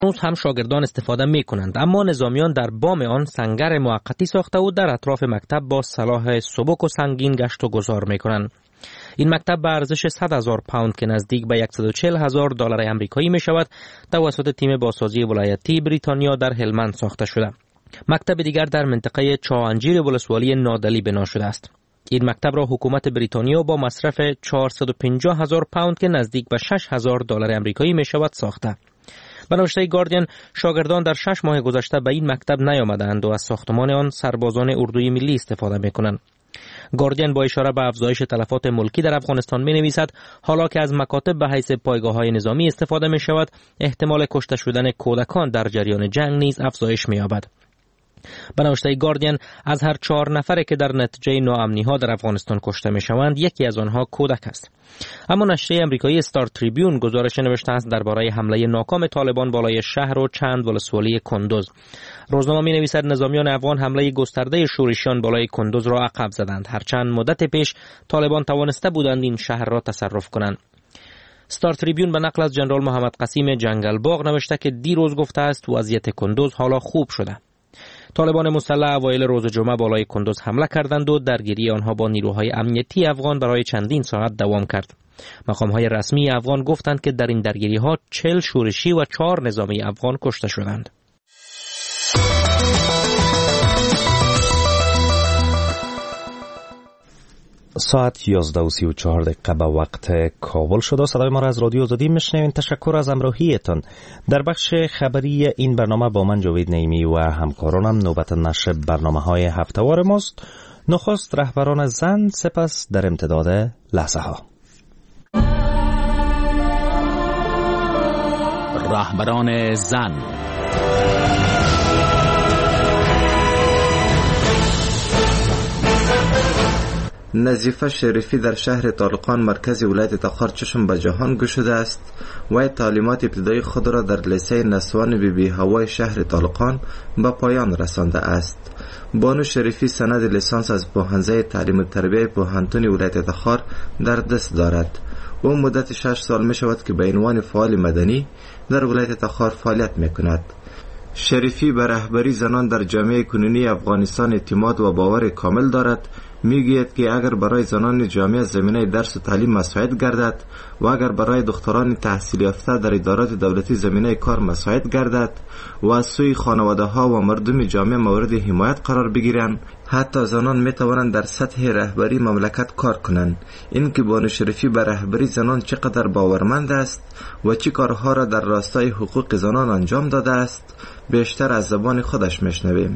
هنوز هم شاگردان استفاده می کنند، اما نظامیان در بام آن سنگر موقتی ساخته و در اطراف مکتب با سلاح سبک و سنگین گشت و گذار می کنند. این مکتب به ارزش 100,000 پوند که نزدیک به 140,000 دلار آمریکایی می شود توسط تیم بازسازی ولایتی بریتانیا در هلمند ساخته شده. مکتب دیگر در منطقه چاهنجیر ولسوالی نادلی بنا شده است. این مکتب را حکومت بریتانیا با مصرف 450,000 پوند که نزدیک به 6,000 دلار آمریکایی می شود ساخته. به نوشته گاردین، شاگردان در 6 ماه گذشته به این مکتب نیامدند و از ساختمان آن سربازان اردوی ملی استفاده می کنند. گاردین با اشاره به افزایش تلفات ملکی در افغانستان می نویسد حالا که از مکاتب به حیث پایگاه‌های نظامی استفاده می شود، احتمال کشته شدن کودکان در جریان جنگ نیز افزایش می یابد. به نوشته گاردین، از هر 4 نفره که در نتیجه ناامنی‌ها در افغانستان کشته می‌شوند، یکی از آنها کودک است. اما نشریه آمریکایی استار تریبیون گزارش نوشته است درباره حمله ناکام طالبان بالای شهر و چند ولسوالی کندوز. روزنامه می‌نویسد نظامیان افغان حمله گسترده شورشیان بالای کندوز را عقب زدند، هرچند مدت پیش طالبان توانسته بودند این شهر را تصرف کنند. استار تریبیون به نقل از جنرال محمد قسیم جنگلباغ نوشته که دیروز گفته است وضعیت کندوز حالا خوب شده. طالبان مسلح اوایل روز جمعه بالای کندوز حمله کردند و درگیری آنها با نیروهای امنیتی افغان برای چندین ساعت دوام کرد. مقام‌های رسمی افغان گفتند که در این درگیری‌ها 40 شورشی و 4 نظامی افغان کشته شدند. ساعت 11:34 به وقت کابل شده. صدای ما را از رادیو آزادی میشنوید. تشکر از همراهیتان. در بخش خبری این برنامه با من جاوید نعیمی و همکارانم نوبت نشر برنامه‌های هفته‌وار ماست. نخست رهبران زن، سپس در امتداد لحظه ها. رهبران زن. نظیفه شریفی در شهر طالقان مرکز ولایت تخار چشم به جهان گشوده است و تعلیمات ابتدایی خود را در لیسه نسوان بیبی هوای شهر طالقان به پایان رسانده است. بانو شریفی سند لیسانس از پوهنځی تعلیم و تربیه پوهنتون ولایت تخار در دست دارد. او مدت 6 سال می شود که به عنوان فعال مدنی در ولایت تخار فعالیت می کند. شریفی به رهبری زنان در جامعه کنونی افغانستان اعتماد و باور کامل دارد. میگوید که اگر برای زنان جامعه زمینه درس و تعلیم مساعد گردد و اگر برای دختران تحصیل یافته در ادارات دولتی زمینه کار مساعد گردد و از سوی خانواده ها و مردم جامعه مورد حمایت قرار بگیرند، حتی زنان می توانند در سطح رهبری مملکت کار کنند. این که بانو شریفی به رهبری زنان چقدر باورمند است و چه کارها را در راستای حقوق زنان انجام داده است بیشتر از زبان خودش میشنویم.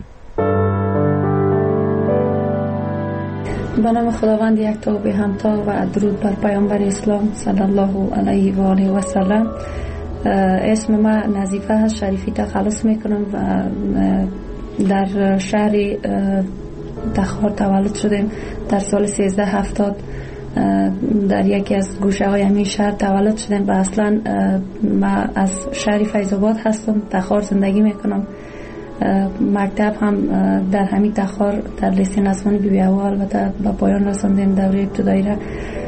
به نام خداوند یکتا و بی همتا و درود بر پیامبر اسلام صلی الله علیه و آله و سلم. اسم من نظیفه هست. شریفی تخلص میکنم و در شهر تخار تولد شدیم. در سال 1370 در یکی از گوشه های همین شهر تولد شدیم و اصلا من از شهر فیض‌آباد هستم، تخار زندگی میکنم. مکتب هم در همین تخار در لیسه نسوان بیبی هوا البته با پایان رساندیم دوره ابتدایی را.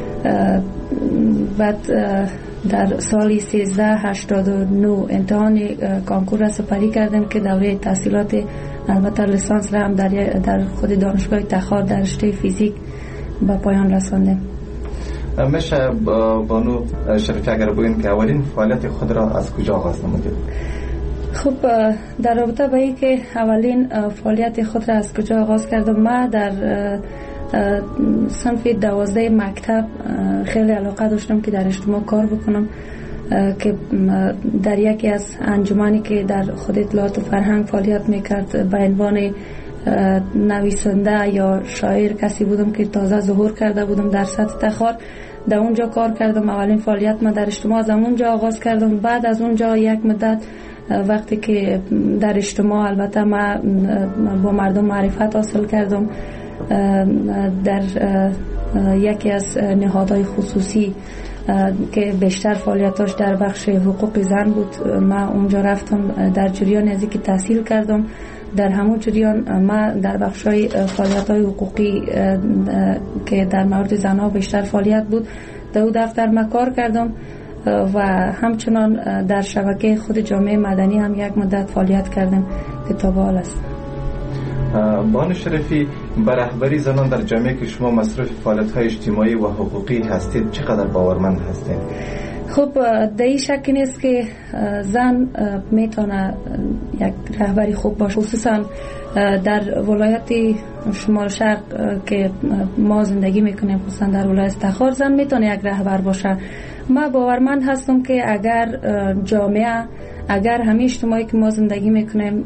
بعد در سال 1389 امتحان کانکور را سپری کردیم که دوره تحصیلات البته لیسانس را هم در خود دانشگاه تخار در رشته فیزیک با پایان رساندیم. میشه بانو شریفی اگر بگین که اولین فعالیت خود را از کجا آغاز نمودید؟ خب در رابطه با این که اولین فعالیت خود را از کجا آغاز کردم، من در صنف 12 مکتب خیلی علاقه داشتم که در اجتماع کار بکنم، که در یکی از انجمنی که در خود اطلاعات و فرهنگ فعالیت میکرد به عنوان نویسنده یا شاعر کسی بودم که تازه ظهور کرده بودم در سطح تخار. در اونجا کار کردم. اولین فعالیت من در اجتماع از اونجا آغاز کردم. بعد از اونجا یک مدت وقتی که در اجتماع البته من با مردم معرفت حاصل کردم، در یکی از نهادهای خصوصی که بیشتر فعالیتاش در بخش حقوق زن بود، من اونجا رفتم. در جریان از اینکه تحصیل کردم در همون جریان من در بخشای فعالیت‌های حقوقی که در مورد زن‌ها بیشتر فعالیت بود در اون دفتر من کار کردم. و همچنان در شبکه خود جامعه مدنی هم یک مدت فعالیت کردیم که تا به حال است. بانو شریفی، به رهبری زنان در جامعه که شما مصروف فعالیت‌های اجتماعی و حقوقی هستید چقدر باورمند هستید؟ خب در این شک نیست که زن میتونه یک رهبری خوب باشه، خصوصا در ولایت شمال شرق که ما زندگی میکنیم، خصوصا در ولایت تخار زن میتونه یک رهبر باشه. ما باورمند هستم که اگر جامعه، اگر همه اجتماعی که ما زندگی میکنیم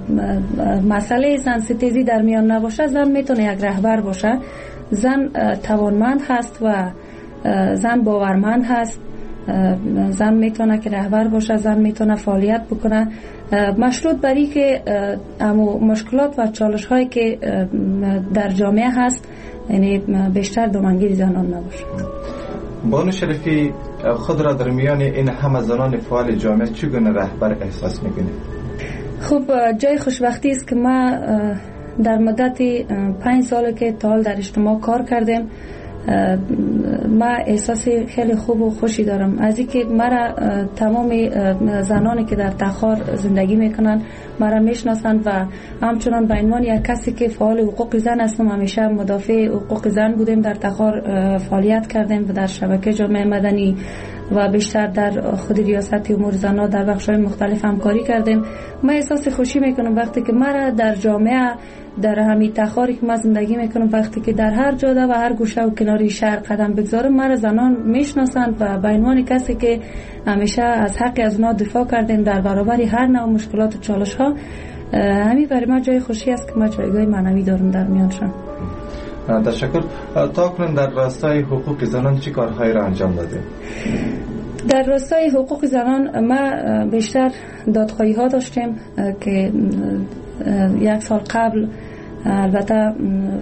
مسئله زن ستیزی در میان نباشه، زن میتونه یک رهبر باشه. زن توانمند هست و زن باورمند هست. زن میتونه که رهبر باشه، زن میتونه فعالیت بکنه، مشروط بر این که مشکلات و چالش هایی که در جامعه هست یعنی بیشتر دامنگیر زنان نباشه. بانو شریفی، خود را در میان این همه زنان فعال جامعه چگونه رهبر احساس میکنید؟ خب جای خوشبختی است که ما در مدت 5 سال که تا حال در اجتماع کار کردیم، ما احساس خیلی خوب و خوشی دارم از اینکه مرا تمام زنانی که در تخار زندگی میکنن مرا میشناسند و همچنان به عنوان یک کسی که فعال حقوق زن هستم، همیشه مدافع حقوق زن بودیم، در تخار فعالیت کردیم و در شبکه جامعه مدنی و بیشتر در خود ریاست امور زنان در بخش‌های مختلف همکاری کردیم. من احساس خوشی میکنم وقتی که مرا در جامعه، در همین تخاری که ما زندگی میکنم، وقتی که در هر جاده و هر گوشه و کناری شهر قدم بگذارم مرا زنان میشناسند و به عنوان کسی که همیشه از حق از اونا دفاع کردیم در برابر هر نوع مشکلات و چالش ها. همین برای ما جای خوشی است که ما جایگاه معنوی دارم در میانشان. تشکر. تا کنون در راستای حقوق زنان چه کارهایی را انجام داده؟ در راستای حقوق زنان ما بیشتر دادخواهی ها داشتیم که 1 سال قبل البته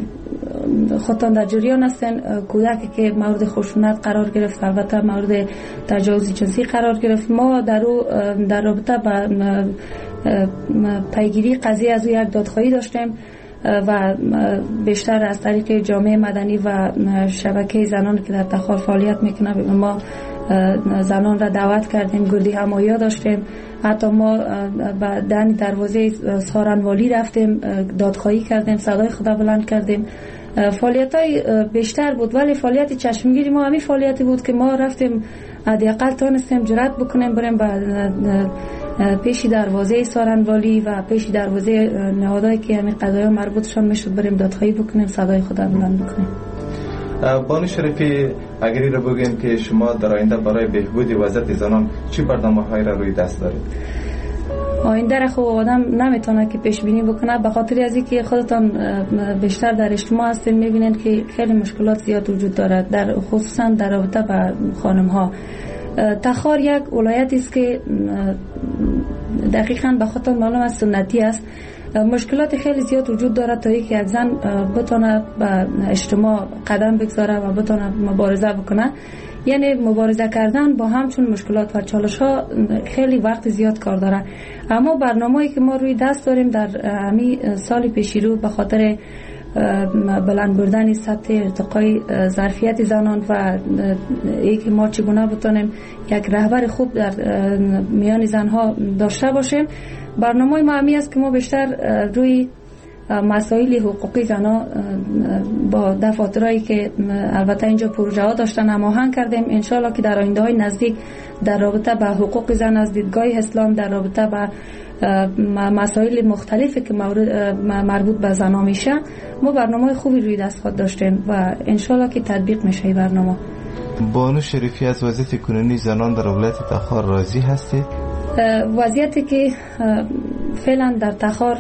خودتان در جریان هستین، کودکی که مورد خشونت قرار گرفت، البته مورد تجاوز جنسی قرار گرفت، ما در رابطه با پیگیری قضیه از او یک دادخواهی داشتیم و بیشتر از طریق جامعه مدنی و شبکه زنان که در تخار فعالیت میکنه ما زنان را دعوت کردیم، گردی همایی داشتیم، حتی ما به دروازه سارنوالی رفتیم، دادخواهی کردیم، صدای خدا بلند کردیم. فعالیت های بیشتر بود، ولی فعالیت چشمگیری ما همین فعالیتی بود که ما رفتیم حداقل تونستیم جرأت بکنیم بریم به پیش دروازه سارنوالی و پیش دروازه نهادهایی که همین قضایا مربوطشان میشد بریم دادخواهی بکنیم، صدای خدا بلند بکنیم. بانو شریفی، اگر این رو بگیم که شما در آینده برای بهبود وضعیت زنان چه برنامه‌هایی را روی دست دارید؟ آینده را خب آدم نمیتونه که پیش بینی بکنه، به خاطر از اینکه خودتان بیشتر در اجتماع هستین میبینین که خیلی مشکلات زیاد وجود دارد، در خصوصا در رابطه با خانم ها. تخار یک ولایتی است که دقیقاً به خودتان معلوم است سنتی است. مشکلات خیلی زیاد وجود دارد تا اینکه یک زن بتونه به اجتماع قدم بگذاره و بتونه مبارزه بکنه. یعنی مبارزه کردن با همچون مشکلات و چالش ها خیلی وقت زیاد کار داره. اما برنامه‌ای که ما روی دست داریم در همین سال پیشی رو به خاطر بلند بردن سطح ارتقای ظرفیت زنان و اینکه ما چگونه بتونیم یک رهبر خوب در میان زنها داشته باشیم، برنامه ما همی است که ما بیشتر روی مسائل حقوقی زنها با دفاترهایی که البته اینجا پروژه ها داشتن هماهنگ کردیم. انشالله که در آینده های نزدیک در رابطه با حقوق زن از دیدگاه اسلام، در رابطه با مسائل مختلفی که مربوط به زنها میشه، ما برنامه خوبی روی دست خود داشتیم و انشالله که تطبیق میشه این برنامه. بانو شریفی، از وضعیت کنونی زنان در ولایت تخار راضی هستید؟ وضعیتی که فعلا در تخار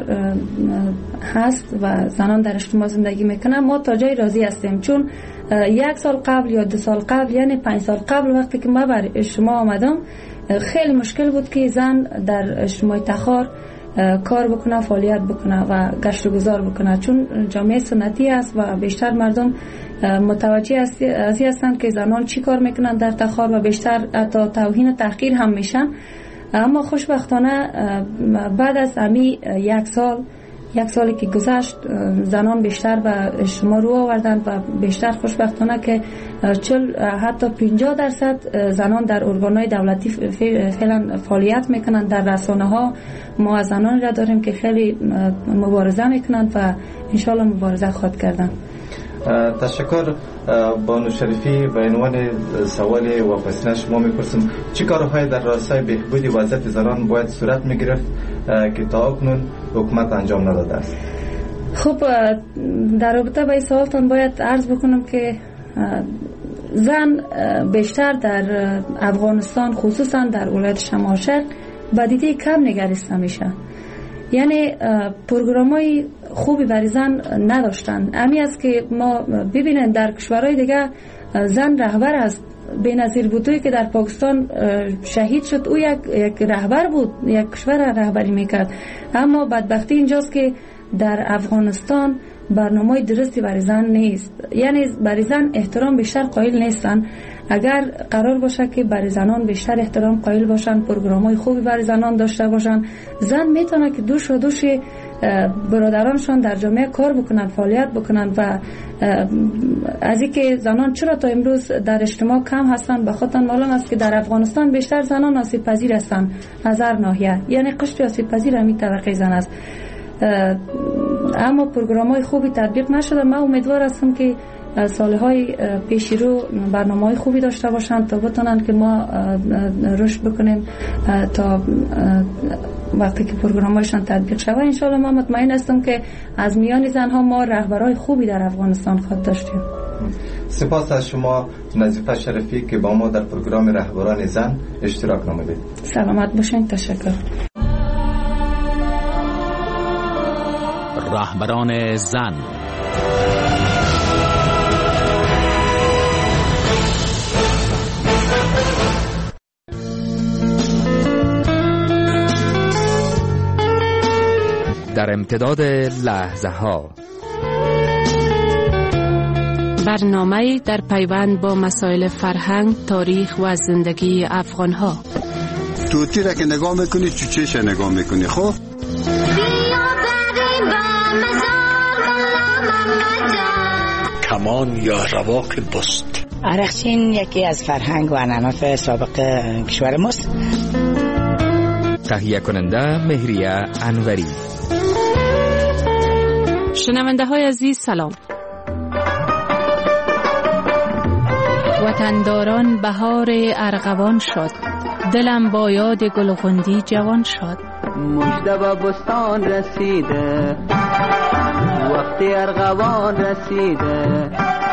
هست و زنان در اجتماع زندگی میکنن ما تا جای راضی هستیم، چون 1 سال قبل یا 2 سال قبل یعنی 5 سال قبل وقتی که ما بر اجتماع آمدم خیلی مشکل بود که زن در اجتماع تخار کار بکنه، فعالیت بکنه و گشت و گذار بکنه، چون جامعه سنتی است و بیشتر مردم متوجه از هستند که زنان چی کار میکنن در تخار و بیشتر حتی توهین و تحقیر هم میشن. اما خوشبختانه بعد از همین 1 سال یک سالی که گذشت زنان بیشتر به اجتماع رو آوردن و بیشتر خوشبختانه که 40 حتی 50% زنان در ارگان‌های دولتی فعلا فعالیت میکنن. در رسانه‌ها ما از زنان را داریم که خیلی مبارزه میکنن و انشالله مبارزه خواهد کردن. تشکر بانو شریفی. به عنوان سوال واپسینه شما میپرسم چه کارهای در راستای بهبود وضعیت زنان باید صورت میگرفت که تا اکنون حکومت انجام نداده است؟ خب در رابطه با این سوالتان باید عرض بکنم که زن بیشتر در افغانستان خصوصا در ولایت شمال-شرق به دیده کم نگریسته میشه. یعنی پروگرام‌های خوبی برای زن نداشتن. همین است که ما ببینید در کشورهای دیگه زن رهبر است. بینظیر بوتوی که در پاکستان شهید شد او یک رهبر بود، یک کشور رهبری میکرد. اما بدبختی اینجاست که در افغانستان برنامه درستی برای زن نیست. یعنی برای زن احترام بیشتر قائل نیستن. اگر قرار باشه که برای زنان بیشتر احترام قائل باشن، پروگرام‌های خوبی برای زنان داشته باشن، زن میتونه که دوش برادرانشان در جامعه کار بکنن، فعالیت بکنن. و از اینکه زنان چرا تا امروز در اجتماع کم هستن، به خاطر معلوم است که در افغانستان بیشتر زنان آسیب پذیر هستند از هر ناحیه. یعنی قشر آسیب پذیر همین طبقه زن است. اما پروگرام‌های خوبی تطبیق نشده. من امیدوار هستم که سالهای پیش رو برنامه‌های خوبی داشته باشند تا بتونن که ما رشد بکنیم تا وقتی که پروگرام‌هایشان تطبیق شود. ان شاء الله ما مطمئن هستم که از میان زنها ما رهبرای خوبی در افغانستان خواهد داشتیم. سپاس از شما نظیفه شریفی که با ما در پروگرام رهبران زن اشتراک نمودید. سلامت باشین. تشکر. رهبران زن. در امتداد لحظه ها برنامه در پیوند با مسائل فرهنگ، تاریخ و زندگی افغان ها. توتی را که نگاه میکنی چوچهش نگاه میکنی. خب کمان یا رواق بست. عرقچین یکی از فرهنگ و عنعنات سابق کشور ماست. تهیه کننده مهریه انوری. شنونده های عزیز سلام. وطنداران بهار ارغوان شد، دلم با یاد گلغندی جوان شد. مژده به بستان رسیده، وقتی ارغوان رسیده.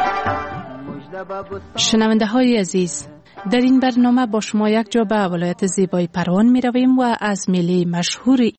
شنونده های عزیز، در این برنامه با شما یک جا به ولایت زیبای پروان می رویم و از میله مشهور